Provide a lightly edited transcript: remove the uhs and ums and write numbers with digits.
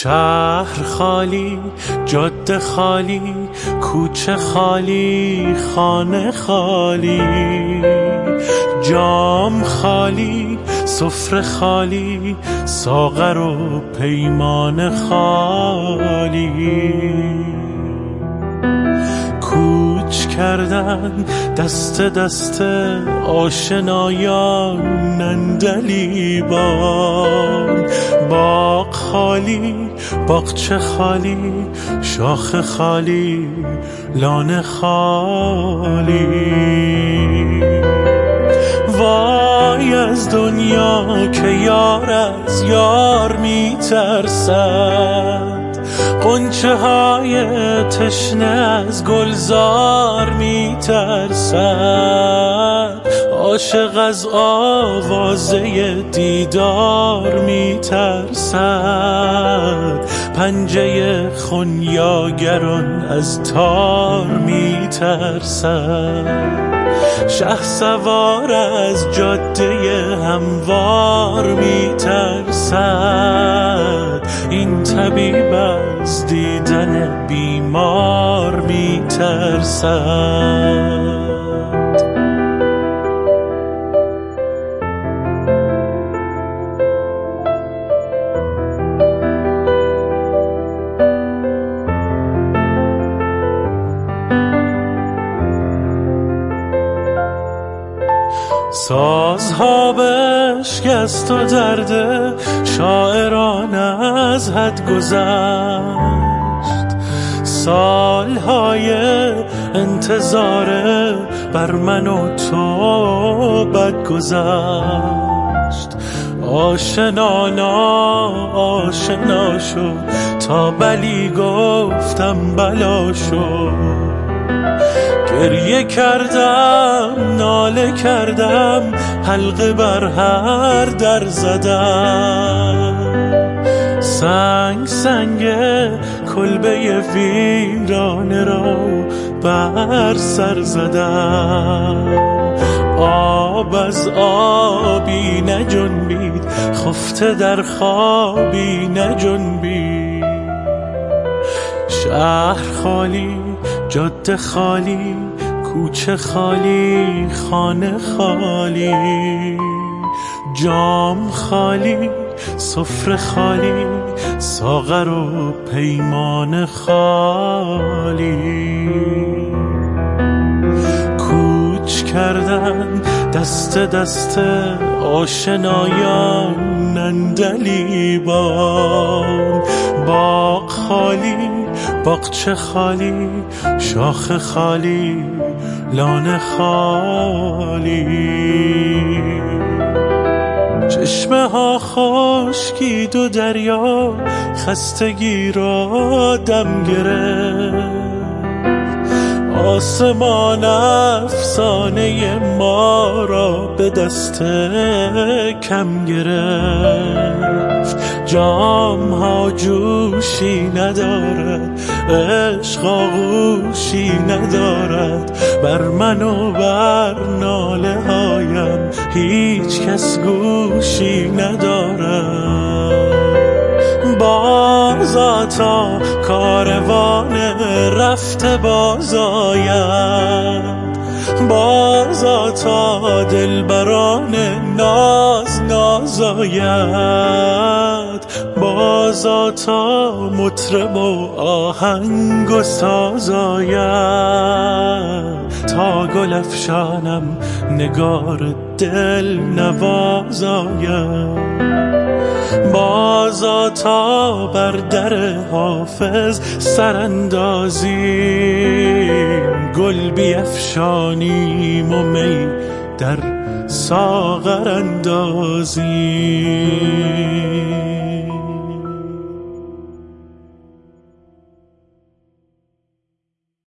شهر خالی، جاده خالی، کوچه خالی، خانه خالی، جام خالی، سفره خالی، ساغر و پیمان خالی. کوچ کردن دست دست آشنایان نندلیبان. باغ خالی، باغچه خالی، شاخ خالی، لانه خالی. وای از دنیا که یار از یار میترسد، غنچه های تشنه از گلزار میترسد، عاشق از آوازه دیدار میترسد، پنجه خونیاگران از تار میترسد، شهسوار از جاده هموار میترسد، این طبیب از دیدن بیمار میترسد. سازها بشکست و درد شاعران از حد گذشت، سالهای انتظار بر من و تو بد گذشت. آشنا ناآشنا شد تا بلی گفتم بلا شد، گریه کردم ناله کردم حلقه بر هر در زدم، سنگ سنگ کلبه ویرانه را بر سر زدم. آب از آبی نجنبید، خفته در خوابی نجنبید. شهر خالی، جاده خالی، کوچه خالی، خانه خالی، جام خالی، سفره خالی، ساغر و پیمان خالی. کوچ کردن دست دست آشنایان نندلیبان. باغ خالی، باغچه خالی، شاخ خالی، لانه خالی. چشمه ها خشکید و دریا خستگی را دم گرفت، آسمان افسانه ما را به دست کم گرفت. جام ها جوشی ندارد، عشق آغوشی ندارد، بر من و بر ناله هایم هیچ کس گوشی ندارد. بازا تا کاروان رفته باز آید، بازا تا دلبران ناز ناز آید، بازا تا مطرب و آهنگ و ساز آید، تا گل افشانم نگار دل نواز آید، بازا تا بر در حافظ سراندازیم، گل بیفشانیم و می در ساغر اندازیم.